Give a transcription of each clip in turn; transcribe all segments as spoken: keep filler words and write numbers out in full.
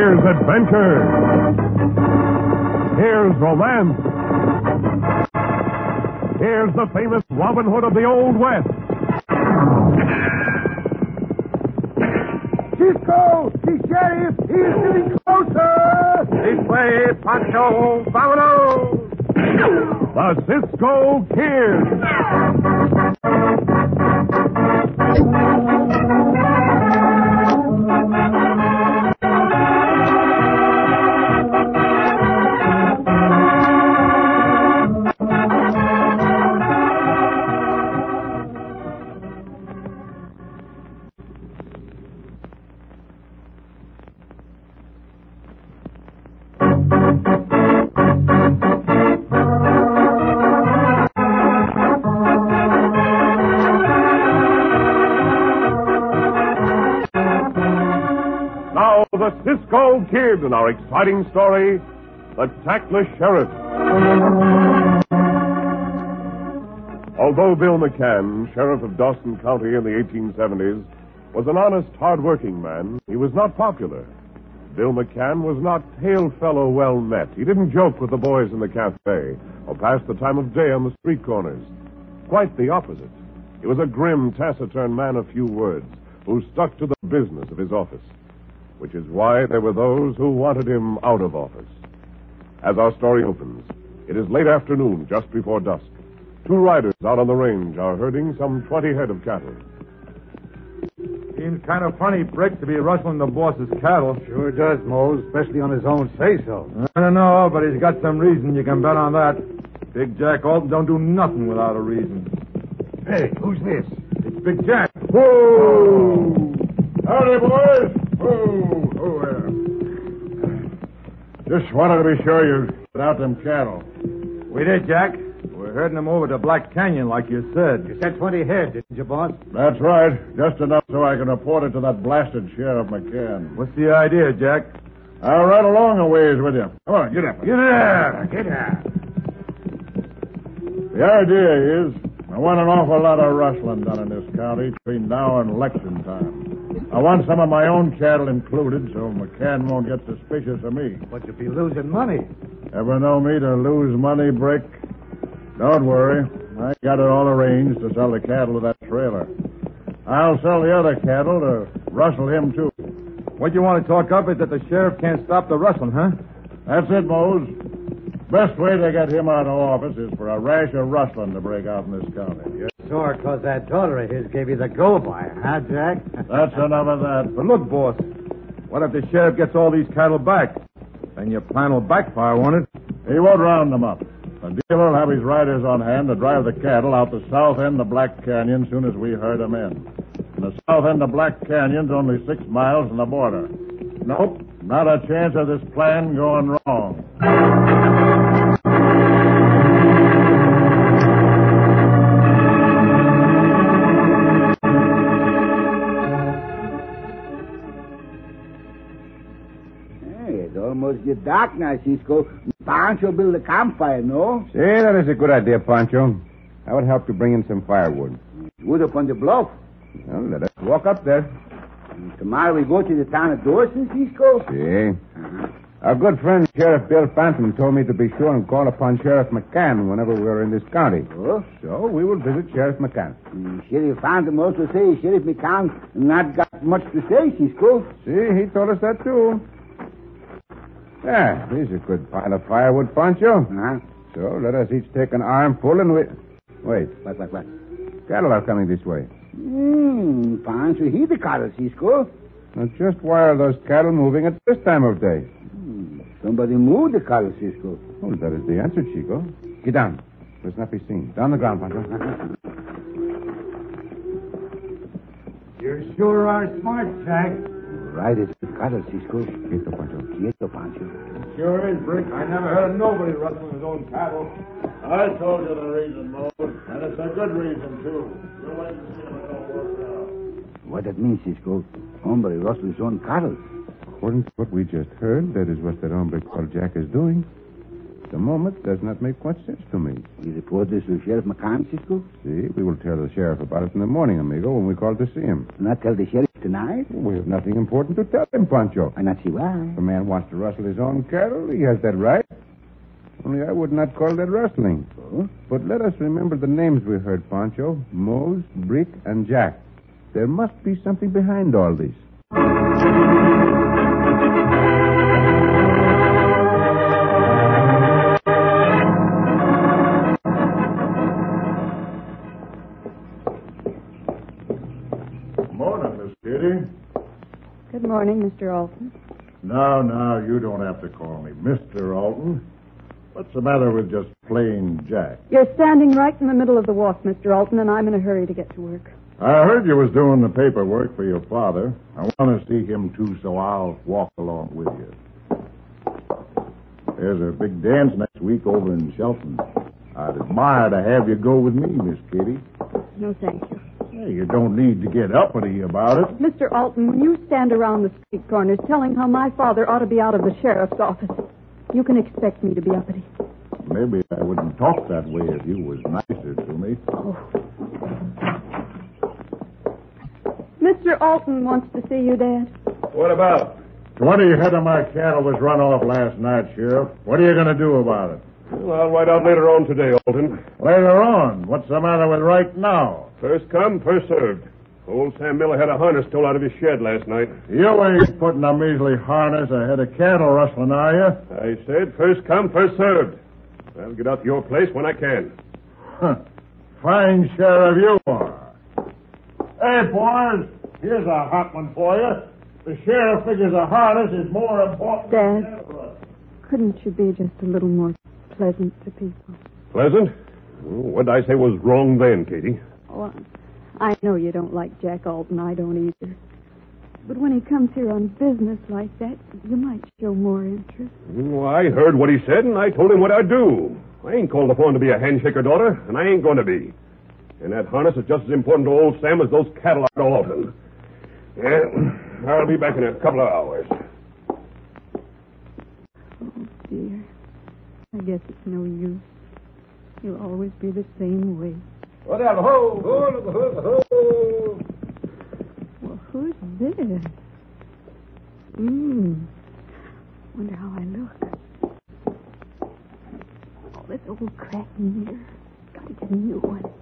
Here's adventure. Here's romance. Here's the famous Robin Hood of the Old West. Cisco! The sheriff! He is getting closer! This way, Pancho! Vámonos! The Cisco Kid. The Cisco Kid in our exciting story, The Tactless Sheriff. Although Bill McCann, sheriff of Dawson County in the eighteen seventies, was an honest, hard-working man, he was not popular. Bill McCann was not hail fellow well met. He didn't joke with the boys in the cafe or pass the time of day on the street corners. Quite the opposite. He was a grim, taciturn man of few words who stuck to the business of his office, which is why there were those who wanted him out of office. As our story opens, it is late afternoon, just before dusk. Two riders out on the range are herding some twenty head of cattle. Seems kind of funny, Brick, to be rustling the boss's cattle. Sure does, Mose, especially on his own say-so. I don't know, but he's got some reason. You can bet on that. Big Jack Alton don't do nothing without a reason. Hey, who's this? It's Big Jack. Whoa! Howdy, boys! Whoa! Oh, there. Just wanted to be sure you put out them cattle. We did, Jack. We're herding them over to Black Canyon, like you said. You said twenty head, didn't you, boss? That's right. Just enough so I can report it to that blasted Sheriff McCann. What's the idea, Jack? I'll ride along a ways with you. Come on, get up. Get there! Get there! The idea is, I want an awful lot of rustling done in this county between now and election time. I want some of my own cattle included so McCann won't get suspicious of me. But you'll be losing money. Ever know me to lose money, Brick? Don't worry. I got it all arranged to sell the cattle to that trailer. I'll sell the other cattle to rustle him, too. What you want to talk up is that the sheriff can't stop the rustling, huh? That's it, Mose. Best way to get him out of office is for a rash of rustling to break out in this county. You're sore because that daughter of his gave you the go-by, huh, Jack? That's enough of that. But look, boss, what if the sheriff gets all these cattle back? Then your plan will backfire, won't it? He won't round them up. The dealer will have his riders on hand to drive the cattle out the south end of Black Canyon soon as we herd them in. And the south end of Black Canyon's only six miles from the border. Nope, not a chance of this plan going wrong. Almost get dark now, Cisco. Pancho build a campfire, no? See, that is a good idea, Pancho. I would help to bring in some firewood. Wood up on the bluff. Well, let us walk up there. And tomorrow we go to the town of Dawson, Cisco? See. Uh-huh. Our good friend Sheriff Bill Phantom told me to be sure and call upon Sheriff McCann whenever we are in this county. Oh? So we will visit Sheriff McCann. And Sheriff Phantom also say Sheriff McCann not got much to say, Cisco. See, he told us that too. Yeah, here's a good pile of firewood, Pancho. Uh-huh. So let us each take an armful and we... Wait. What, what, what? Cattle are coming this way. Hmm, Pancho, he the cattle, Cisco. Now, just why are those cattle moving at this time of day? Hmm, somebody moved the cattle, Cisco. Oh, that is the answer, Chico. Get down. Let's not be seen. Down the ground, Pancho. You sure are smart, Jack. Right, it's the cattle, Cisco. Quieto, Pancho. Quieto, Pancho. Sure is, Brick. I never heard of nobody rustling his own cattle. I told you the reason, Mose. And it's a good reason, too. You wait and see if it don't work out. What that means, Cisco? Hombre rustle his own cattle. According to what we just heard, that is what that hombre called Jack is doing. At the moment does not make much sense to me. We report this to Sheriff McCann, Cisco? See, we will tell the sheriff about it in the morning, amigo, when we call to see him. Not tell the sheriff Tonight? We have nothing important to tell him, Pancho. I not see why. If a man wants to rustle his own cattle, he has that right. Only I would not call that rustling. Oh? But let us remember the names we heard, Pancho. Mose, Brick, and Jack. There must be something behind all this. Morning, Miss Kitty. Good morning, Mister Alton. No, no, you don't have to call me Mister Alton. What's the matter with just plain Jack? You're standing right in the middle of the walk, Mister Alton, and I'm in a hurry to get to work. I heard you was doing the paperwork for your father. I want to see him, too, so I'll walk along with you. There's a big dance next week over in Shelton. I'd admire to have you go with me, Miss Kitty. No, thank you. Hey, you don't need to get uppity about it. Mister Alton, when you stand around the street corners telling how my father ought to be out of the sheriff's office, you can expect me to be uppity. Maybe I wouldn't talk that way if you was nicer to me. Oh. Mister Alton wants to see you, Dad. What about? Twenty head of my cattle was run off last night, Sheriff. What are you going to do about it? Well, I'll ride out later on today, Alton. Later on? What's the matter with right now? First come, first served. Old Sam Miller had a harness stole out of his shed last night. You ain't putting a measly harness ahead of cattle rustling, are you? I said first come, first served. I'll get out to your place when I can. Huh. Fine sheriff you are. Hey, boys, here's a hot one for you. The sheriff figures a harness is more important Dad. than ever. Couldn't you be just a little more pleasant to people? Pleasant? Oh, what I say was wrong then, Katie. Oh, I know you don't like Jack Alton. I don't either. But when he comes here on business like that, you might show more interest. Oh, I heard what he said, and I told him what I'd do. I ain't called upon to be a handshaker, daughter, and I ain't going to be. And that harness is just as important to old Sam as those cattle are to Alton. Yeah, I'll be back in a couple of hours. Oh, dear. I guess it's no use. You'll always be the same way. Whatever, ho, ho, ho, ho. Well, who's this? Hmm. Wonder how I look. Oh, this old cracked mirror. Gotta get a new one.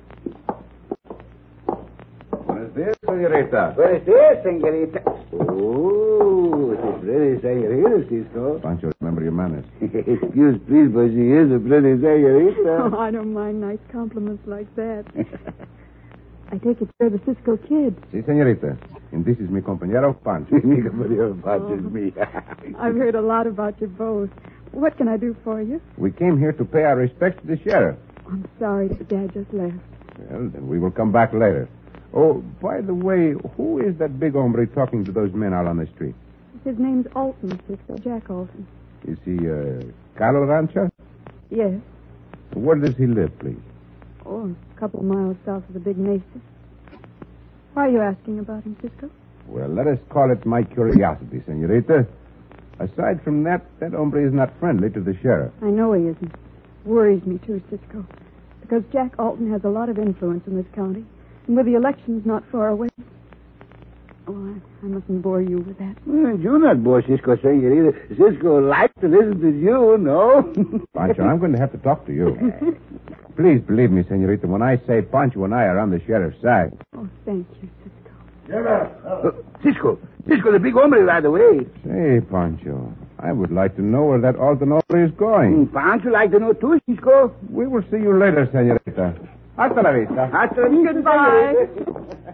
Buenos dias, señorita. Buenos dias, señorita. Oh, it's a pretty señorita, Cisco. Pancho, remember your manners. Excuse, please, but she is a pretty señorita. Oh, I don't mind nice compliments like that. I take it you're the Cisco kid. Si, señorita. And this is mi compañero, Pancho. Mi compañero Pancho is me. I've heard a lot about you both. What can I do for you? We came here to pay our respects to the sheriff. I'm sorry that Dad just left. Well, then we will come back later. Oh, by the way, who is that big hombre talking to those men out on the street? His name's Alton, Cisco. Jack Alton. Is he a cattle rancher? Yes. Where does he live, please? Oh, a couple miles south of the big mesa. Why are you asking about him, Cisco? Well, let us call it my curiosity, senorita. Aside from that, that hombre is not friendly to the sheriff. I know he isn't. Worries me, too, Cisco. Because Jack Alton has a lot of influence in this county. And with the elections not far away... Oh, I, I mustn't bore you with that. Well, you're not bored, Cisco, señorita. Cisco likes to listen to you, no? Pancho, I'm going to have to talk to you. Please believe me, senorita, when I say Pancho and I are on the sheriff's side. Oh, thank you, Cisco. Get up. Uh, Cisco, Cisco, the big hombre right away. Say, Pancho, I would like to know where that Alton hombre is going. Mm, Pancho like to know too, Cisco. We will see you later, senorita. Hasta la vista. Hasta la vista, Goodbye. señorita.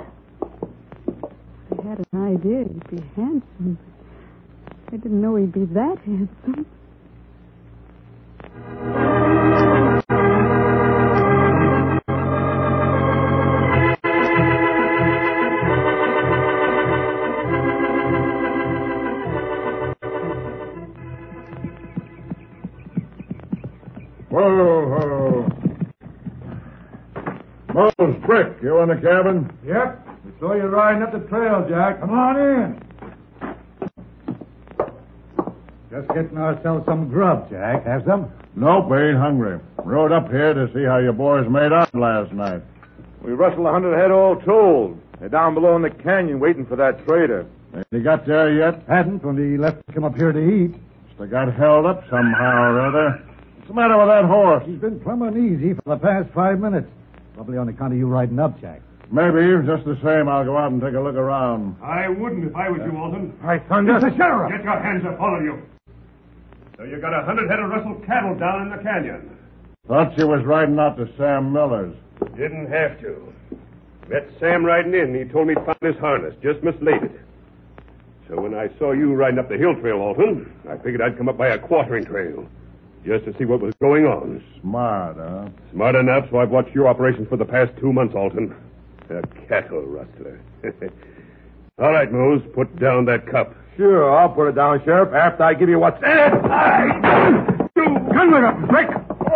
I had an idea he'd be handsome. I didn't know he'd be that handsome. Whoa, whoa. Mose, Brick, you in the cabin? Yep. We saw you riding up the trail, Jack. Come on in. Just getting ourselves some grub, Jack. Have some? Nope, we ain't hungry. Rode up here to see how your boys made out last night. We rustled a hundred head all told. They're down below in the canyon waiting for that trader. Ain't he got there yet? Hadn't when he left to come up here to eat. Must have got held up somehow or other. What's the matter with that horse? He's been plumb uneasy for the past five minutes. Probably on account of you riding up, Jack. Maybe. Just the same, I'll go out and take a look around. I wouldn't if I was you, Alton. Hi, Thunder. It's the sheriff. Get your hands up, all of you. So you got a hundred head of rustled cattle down in the canyon. Thought you was riding out to Sam Miller's. Didn't have to. Met Sam riding in. He told me to find his harness. Just mislaid it. So when I saw you riding up the hill trail, Alton, I figured I'd come up by a quartering trail. Just to see what was going on. Smart, huh? Smart enough, so I've watched your operations for the past two months, Alton. A cattle rustler. All right, Mose, put down that cup. Sure, I'll put it down, Sheriff, after I give you what's... Gun leg up, Rick.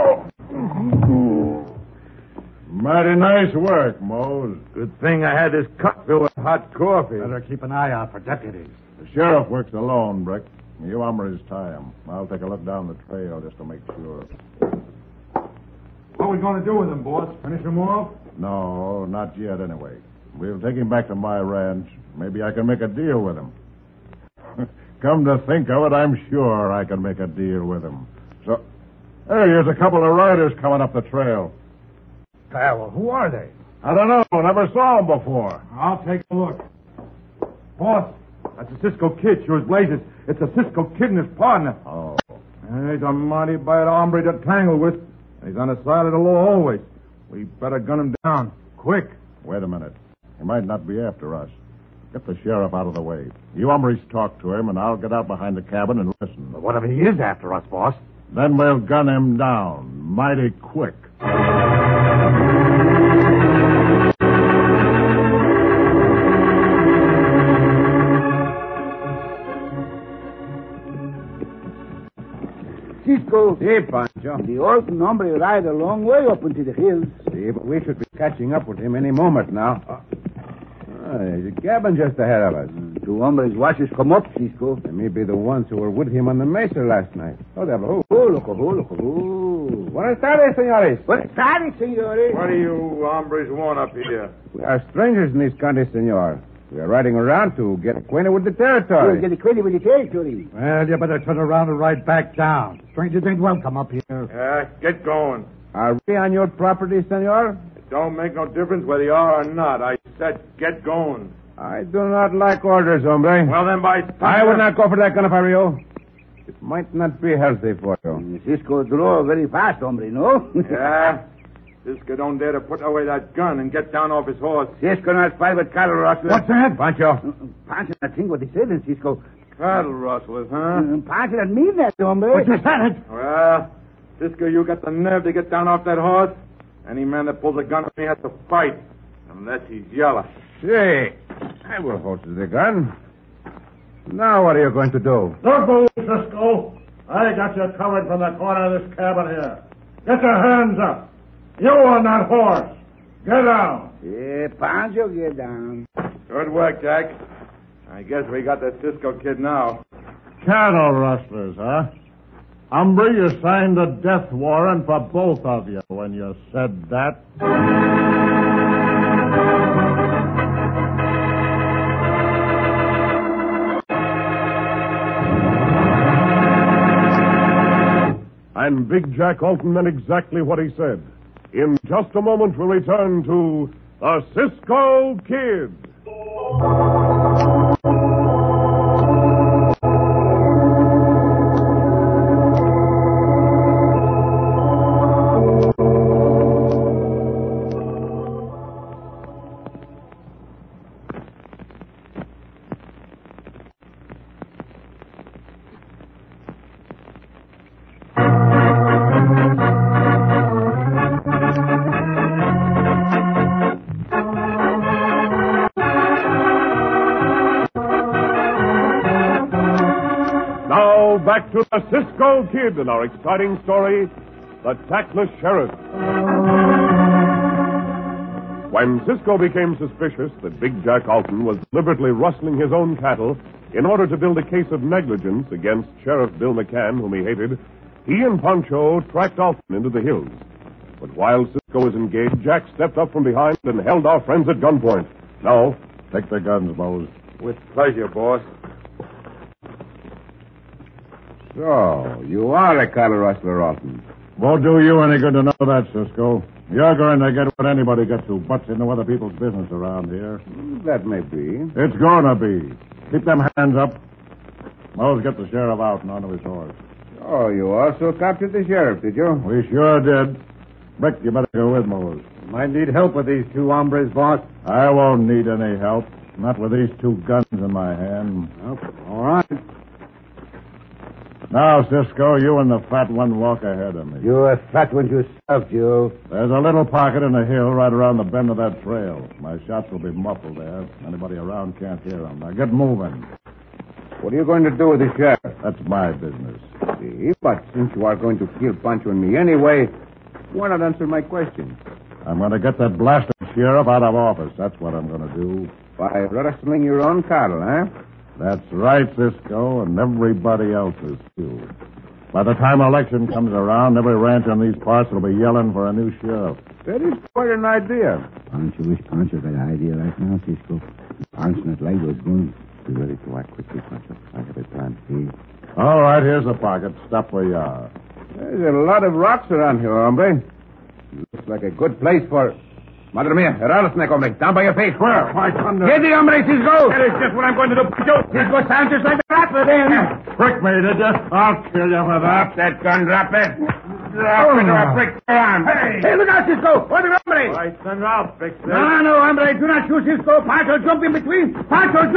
Mighty nice work, Mose. Good thing I had this cup filled with hot coffee. Better keep an eye out for deputies. The sheriff works alone, Brick. You hombres tie him. I'll take a look down the trail just to make sure. What are we going to do with him, boss? Finish him off? No, not yet, anyway. We'll take him back to my ranch. Maybe I can make a deal with him. Come to think of it, I'm sure I can make a deal with him. So, hey, here's a couple of riders coming up the trail. Ah, well, who are they? I don't know. Never saw them before. I'll take a look. Boss, that's a Cisco Kid, sure as blazes. It's a Cisco Kid and his partner. Oh. And he's a mighty bad hombre to tangle with. He's on the side of the law always. We better gun him down. Quick. Wait a minute. He might not be after us. Get the sheriff out of the way. You hombres talk to him, and I'll get out behind the cabin and listen. But what if he is after us, boss? Then we'll gun him down mighty quick. Cisco, See, Pancho. the old hombre ride a long way up into the hills. See, but we should be catching up with him any moment now. Uh, ah, there's a cabin just ahead of us. Two hombres watch us come up, Cisco. They may be the ones who were with him on the mesa last night. Oh, devil. Oh, look, oh, look, oh. Buenas tardes, senores. Buenas tardes, senores. What do you hombres want up here? We are strangers in this country, senor. We are riding around to get acquainted with the We'll territory. get acquainted with the territory. Well, you better turn around and ride back down. Strangers ain't welcome up here. Yeah, get going. Are we on your property, senor? It don't make no difference whether you are or not. I said get going. I do not like orders, hombre. Well, then, by... I would not go for that gun if I were you. It might not be healthy for you. Cisco draw very fast, hombre, no? Yeah? Cisco don't dare to put away that gun and get down off his horse. Cisco not private cattle rustler. What's that? Pancho. Pancho not think what he said, and Cisco. Cattle rustlers, huh? Uh, Pancho not mean that, hombre. What you said? Well, Cisco, you got the nerve to get down off that horse? Any man that pulls a gun on me has to fight, unless he's yellow. Say, I will hold the gun. Now what are you going to do? Don't move, Cisco. I got you covered from the corner of this cabin here. Get your hands up. You on that horse. Get down. Yeah, Pancho, get down. Good work, Jack. I guess we got the Cisco Kid now. Cattle rustlers, huh? Hombre, you signed a death warrant for both of you when you said that. And Big Jack Alton meant exactly what he said. In just a moment, we'll return to the Cisco Kid. Back to the Cisco Kid and our exciting story, The Tactless Sheriff. When Cisco became suspicious that Big Jack Alton was deliberately rustling his own cattle in order to build a case of negligence against Sheriff Bill McCann, whom he hated, he and Pancho tracked Alton into the hills. But while Cisco was engaged, Jack stepped up from behind and held our friends at gunpoint. No. Take the guns, Mose. With pleasure, boss. So, you are a cattle rustler, Alton. Won't do you any good to know that, Cisco. You're going to get what anybody gets who butts into other people's business around here. That may be. It's going to be. Keep them hands up. Mose, get the sheriff out and onto his horse. Oh, you also captured the sheriff, did you? We sure did. Rick, you better go with Mose. Might need help with these two hombres, boss. I won't need any help. Not with these two guns in my hand. Oh, all right. Now, Cisco, you and the fat one walk ahead of me. You're a fat one yourself, Joe. There's a little pocket in the hill right around the bend of that trail. My shots will be muffled there. Anybody around can't hear them. Now, get moving. What are you going to do with the sheriff? That's my business. See, but since you are going to kill Pancho and me anyway, why not answer my question? I'm going to get that blasted sheriff out of office. That's what I'm going to do. By rustling your own cattle, huh? That's right, Cisco, and everybody else's, too. By the time election comes around, every ranch in these parts will be yelling for a new sheriff. That is quite an idea. Pancho wish Pancho got an idea right now, Cisco. Pancho not like what's going. Be ready to act quickly, Pancho. I have a plan. See? All right, here's the pocket. Stop where you are. There's a lot of rocks around here, hombre. Looks like a good place for... Madre mia, a rattlesnake, hombre. Down by your face. Where? Why, thunder. Get the hombre, Cisco. That is just what I'm going to do, Pancho. Cisco sounds just like a rattler, then. Prick me, did you? I'll kill you for that. Drop that gun, drop it. Drop it or I'll break your arm. Hey. Hey, look out, Cisco. Where the hombre? All right, Thunder, I'll fix this. No, no, hombre. Do not shoot, Cisco. Pancho, jump in between. Pancho,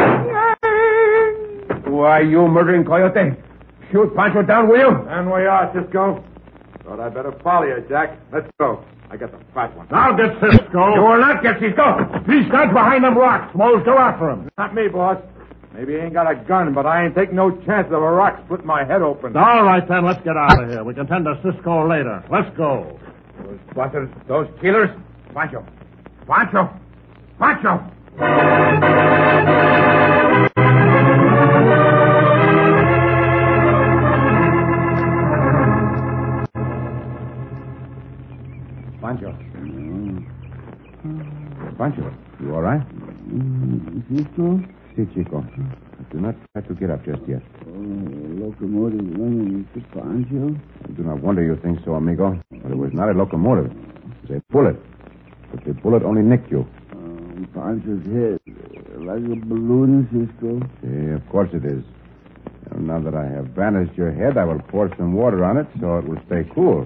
jump. Why, you murdering coyote. Shoot Pancho down, will you? And we are, Cisco. Thought I'd better follow you, Jack. Let's go. I got the fat one. Now get Cisco. You will not get Cisco. He's got behind them rocks. Mose, go after him. Not me, boss. Maybe he ain't got a gun, but I ain't taking no chance of a rock splitting my head open. All right, then, let's get out of here. We can tend to Cisco later. Let's go. Those butters, those killers. Pancho. Pancho. Pancho. Pancho. Pancho, you all right? Cisco? Si, Chico. Do not try to get up just yet. Oh, locomotive running into Pancho? I do not wonder you think so, amigo. But it was not a locomotive. It was a bullet. But the bullet only nicked you. Um, Pancho's head. Like a balloon, Cisco. Yeah, of course it is. And now that I have bandaged your head, I will pour some water on it so it will stay cool.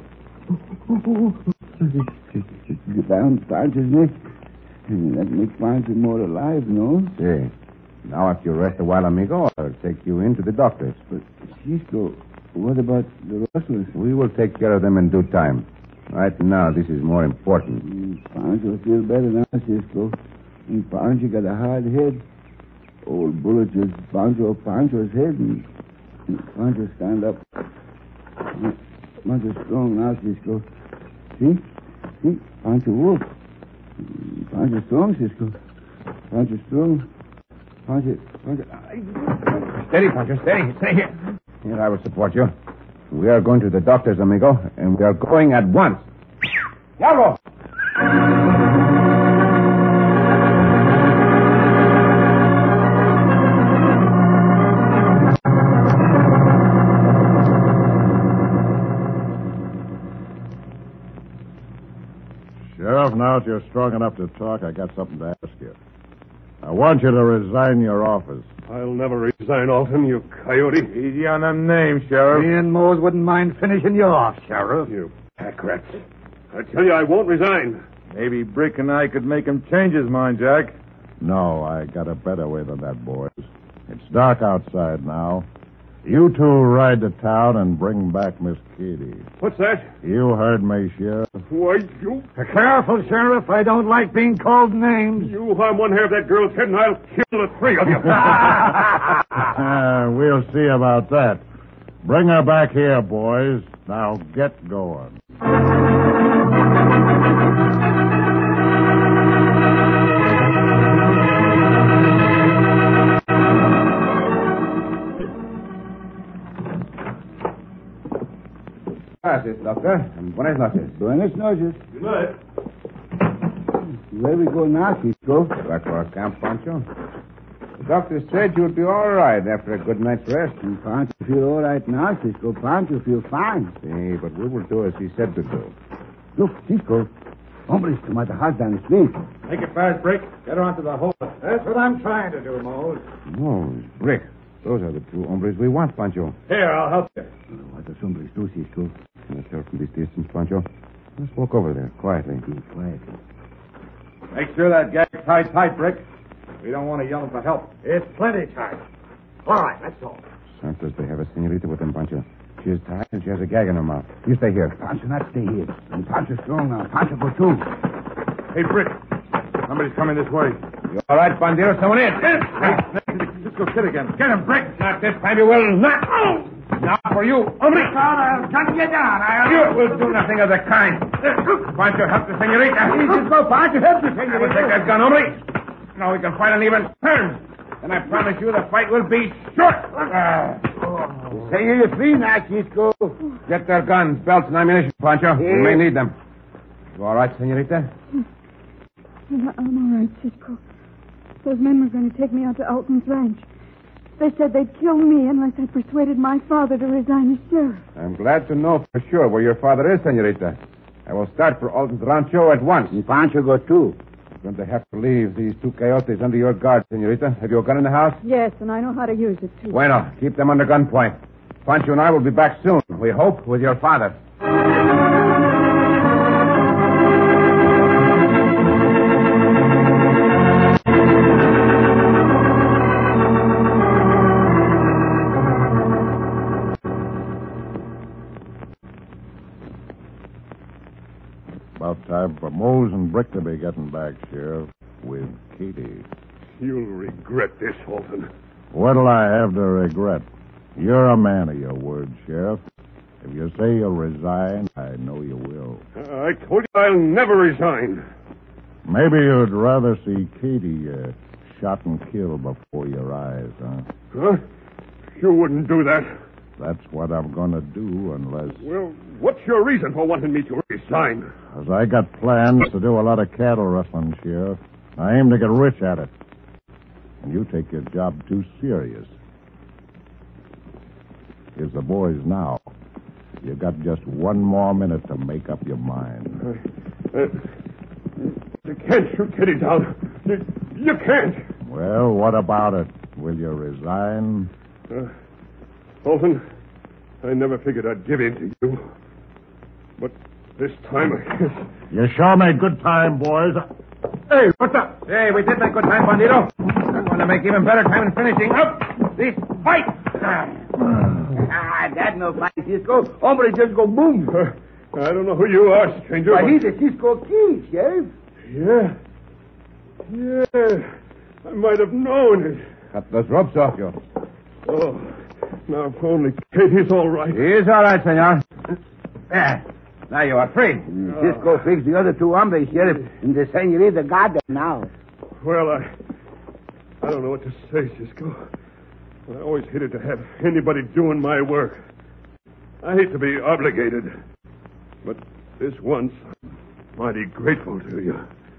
Get down Pancho's neck. That makes Pancho more alive, no? See. Now, after you rest a while, amigo, I'll take you in to the doctors. But, Cisco, what about the rustlers? We will take care of them in due time. Right now, this is more important. Mm, Pancho feel better now, Cisco. And Pancho got a hard head. Old bullet just bounced off Pancho's head, and, and Pancho stand up. Pancho's strong now, Cisco. See? See? Pancho wolf. Pancho strong, Cisco. Pancho strong. Pancho, Pancho... Steady, Pancho, steady. Stay here. Here, I will support you. We are going to the doctor's, amigo, and we are going at once. Diablo! Sheriff, now that you're strong enough to talk, I got something to ask you. I want you to resign your office. I'll never resign, Alton, you coyote. Easy on them names, Sheriff. Me and Mose wouldn't mind finishing you off, Sheriff. You pack rats. I tell you, I won't resign. Maybe Brick and I could make him change his mind, Jack. No, I got a better way than that, boys. It's dark outside now. You two ride to town and bring back Miss Katie. What's that? You heard me, Sheriff. Why, you... Careful, Sheriff. I don't like being called names. You harm one hair of that girl's head, and I'll kill the three of you. Uh, we'll see about that. Bring her back here, boys. Now get going. Gracias, doctor. And buenas noches. Buenas noches. Good night. Where we go now, Cisco? Back to our camp, Pancho. The doctor said you'd be all right after a good night's rest. And Pancho feel all right now, Cisco. Pancho feel fine. See, but we will do as he said to do. Look, Cisco. Hombres come out the house down the street. Make it fast, Brick. Get her onto the hole. That's what I'm trying to do, Mose. Mose, Brick. Those are the two hombres we want, Pancho. Here, I'll help you. Oh, what does hombres do, Cisco? Let's tell from this distance, Pancho. Let's walk over there, quietly. Be quiet. Make sure that gag's tied tight, Brick. We don't want to yell for help. It's plenty tight. All right, that's all. Santos, they have a senorita with them, Pancho. She is tied and she has a gag in her mouth. You stay here. Pancho not stay here. And Pancho's strong now. Pancho go too. Hey, Brick. Somebody's coming this way. You all right, Bandito? Someone in. Hey, let's go sit again. Get him, Brick. Not this time, you will not. Oh! Now for you, hombre. I'll cut you down. I'll... You will do nothing of the kind. Pancho, help the senorita. Cisco, Pancho, help the I will take that gun, hombre. Now we can fight on even terms. And I promise you the fight will be short. Uh, Say you're free now, Cisco. Get their guns, belts, and ammunition, Pancho. We may need them. You all right, senorita? I'm all right, Cisco. Those men were going to take me out to Alton's ranch. They said they'd kill me unless I persuaded my father to resign as sheriff. I'm glad to know for sure where your father is, senorita. I will start for Alton's rancho at once. And Pancho go too. You're going to have to leave these two coyotes under your guard, senorita. Have you a gun in the house? Yes, and I know how to use it, too. Bueno, keep them under gunpoint. Pancho and I will be back soon, we hope, with your father. About time for Mose and Brick to be getting back, Sheriff, with Katie. You'll regret this, Alton. What'll I have to regret? You're a man of your word, Sheriff. If you say you'll resign, I know you will. Uh, I told you I'll never resign. Maybe you'd rather see Katie uh, shot and killed before your eyes, huh? Huh? You wouldn't do that. That's what I'm going to do unless... Well, what's your reason for wanting me to resign? As I got plans to do a lot of cattle rustling, Sheriff. I aim to get rich at it. And you take your job too serious. Here's the boys now. You got just one more minute to make up your mind. Uh, uh, you can't shoot Kitty down. You, you can't. Well, what about it? Will you resign? Uh, Alton, I never figured I'd give in to you. But this time I guess... You sure made good time, boys. Hey, what's up? Hey, we did make good time, Bandito. I'm going to make even better time in finishing up this fight. Ah, that no fight, Cisco. Hombre just go boom. Uh, I don't know who you are, stranger. But but... he's a Cisco King, Sheriff. Yeah. Yeah. I might have known it. Cut those ropes off you. Oh, now if only Katie's all right. He's all right, senor. There. Now you are free. Mm, Cisco fixed the other two hombres, Sheriff, and the senorita got them now. Well, I... I don't know what to say, Cisco. I always hated to have anybody doing my work. I hate to be obligated. But this once, I'm mighty grateful to you.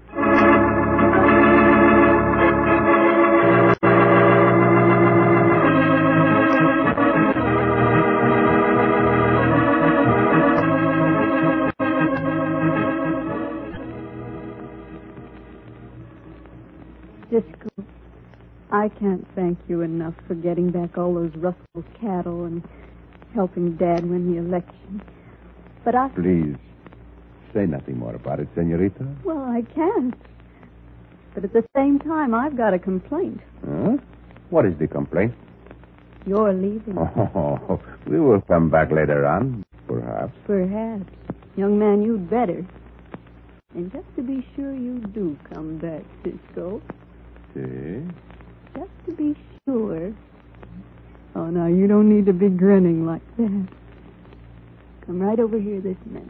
Cisco, I can't thank you enough for getting back all those Russell's cattle and helping Dad win the election. But I... Please, say nothing more about it, senorita. Well, I can't. But at the same time, I've got a complaint. Huh? What is the complaint? You're leaving. Oh, we will come back later on, perhaps. Perhaps. Young man, you'd better. And just to be sure you do come back, Cisco. See? Just to be sure. Oh, now, you don't need to be grinning like that. Come right over here this minute.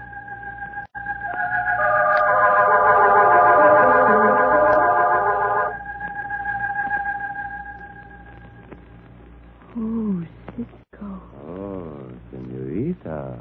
Oh, Cisco. Oh, senorita.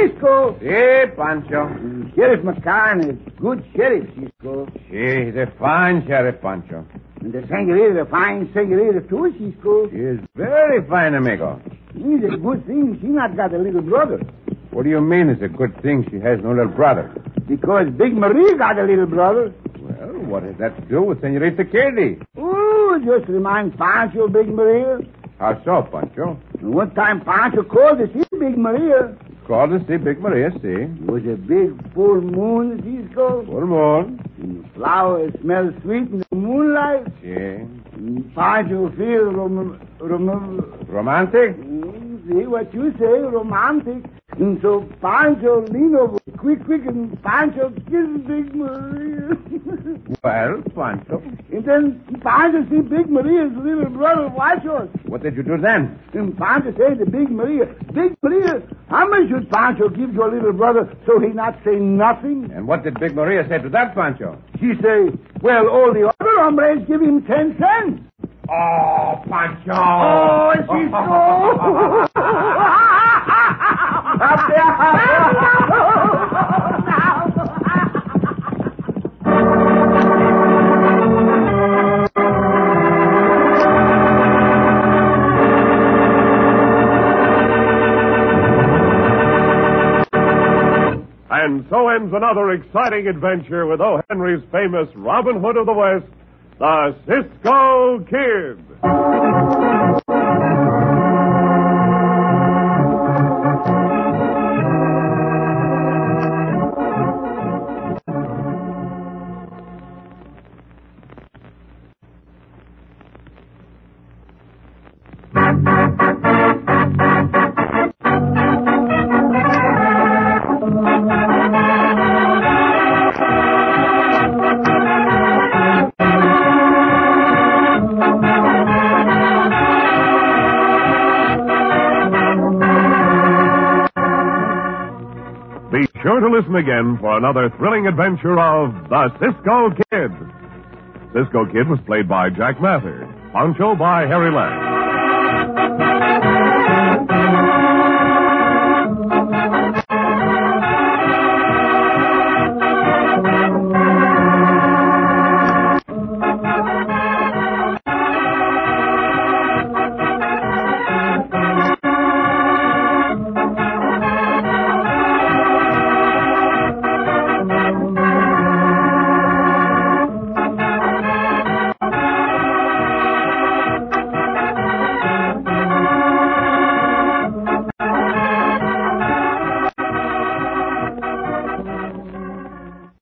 Cisco. Hey, Pancho. Sheriff McCann is good sheriff, Cisco. She is a fine sheriff, Pancho. And the senorita, the fine senorita, too, Cisco. She is very fine, amigo. It's a good thing she not got a little brother. What do you mean it's a good thing she has no little brother? Because Big Maria got a little brother. Well, what has that to do with Senorita Katie? Oh, just remind Pancho of Big Maria. How so, Pancho? And one time Pancho called to see Big Maria. Called to see Big Maria, see. It was a big full moon, Cisco. Full moon. And the flowers smell sweet in the moonlight. See. And Pancho feel rom- rom- Romantic? Mm, see what you say, romantic. And so Pancho lean over quick, quick, and Pancho kisses Big Maria. Well, Pancho. And then Pancho see Big Maria's little brother watch us. What did you do then? And Pancho say to Big Maria, Big Maria, how much should Pancho give your little brother so he not say nothing? And what did Big Maria say to that, Pancho? She say, well, all the other hombres give him ten cents. Oh, Pancho! Oh, she's so... Up And so ends another exciting adventure with O. Henry's famous Robin Hood of the West, the Cisco Kid. Be sure to listen again for another thrilling adventure of the Cisco Kid. Cisco Kid was played by Jack Mather, Pancho by Harry Lang.